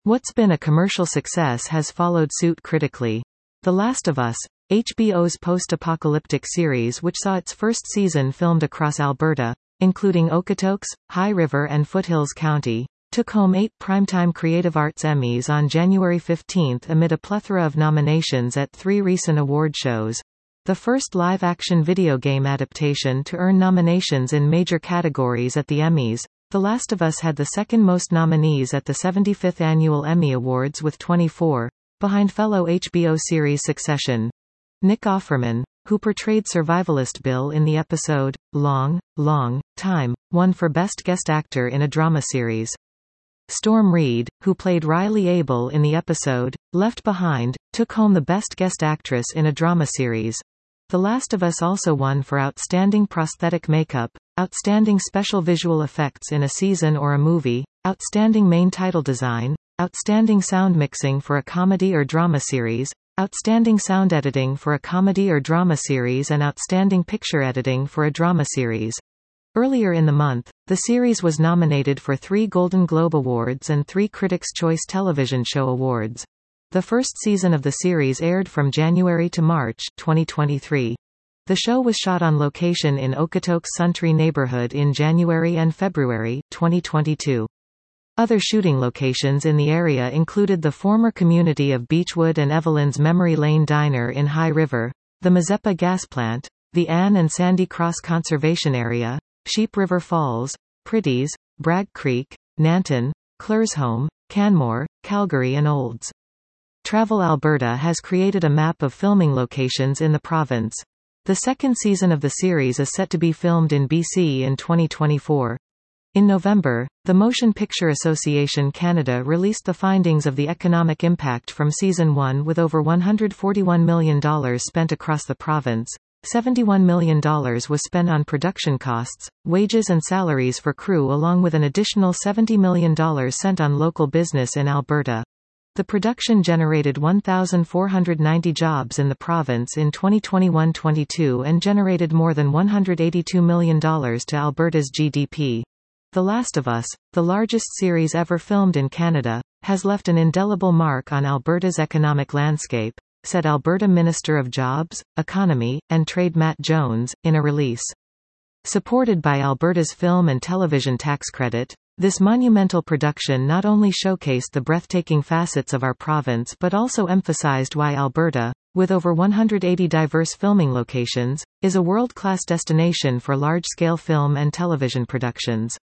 What's been a commercial success has followed suit critically. The Last of Us, HBO's post-apocalyptic series which saw its first season filmed across Alberta, including Okotoks, High River and Foothills County, took home 8 Primetime Creative Arts Emmys on January 15 amid a plethora of nominations at 3 recent award shows. The first live-action video game adaptation to earn nominations in major categories at the Emmys, The Last of Us had the second most nominees at the 75th Annual Emmy Awards with 24, behind fellow HBO series Succession. Nick Offerman, who portrayed survivalist Bill in the episode, Long, Long Time, won for Best Guest Actor in a Drama Series. Storm Reed, who played Riley Abel in the episode, Left Behind, took home the Best Guest Actress in a Drama Series. The Last of Us also won for Outstanding Prosthetic Makeup, Outstanding Special Visual Effects in a Season or a Movie, Outstanding Main Title Design, Outstanding Sound Mixing for a Comedy or Drama Series, Outstanding Sound Editing for a Comedy or Drama Series and Outstanding Picture Editing for a Drama Series. Earlier in the month, the series was nominated for 3 Golden Globe Awards and 3 Critics' Choice Television Show Awards. The first season of the series aired from January to March 2023. The show was shot on location in Okotoks Suntry neighborhood in January and February 2022. Other shooting locations in the area included the former community of Beechwood and Evelyn's Memory Lane Diner in High River, the Mazeppa gas plant, the Anne and Sandy Cross Conservation Area, Sheep River Falls, Pretties, Bragg Creek, Nanton, Claresholm, Canmore, Calgary and Olds. Travel Alberta has created a map of filming locations in the province. The second season of the series is set to be filmed in BC in 2024. In November, the Motion Picture Association Canada released the findings of the economic impact from Season 1 with over $141 million spent across the province. $71 million was spent on production costs, wages and salaries for crew along with an additional $70 million spent on local business in Alberta. The production generated 1,490 jobs in the province in 2021-22 and generated more than $182 million to Alberta's GDP. The Last of Us, the largest series ever filmed in Canada, has left an indelible mark on Alberta's economic landscape, said Alberta Minister of Jobs, Economy, and Trade Matt Jones, in a release. Supported by Alberta's film and television tax credit, this monumental production not only showcased the breathtaking facets of our province but also emphasized why Alberta, with over 180 diverse filming locations, is a world-class destination for large-scale film and television productions.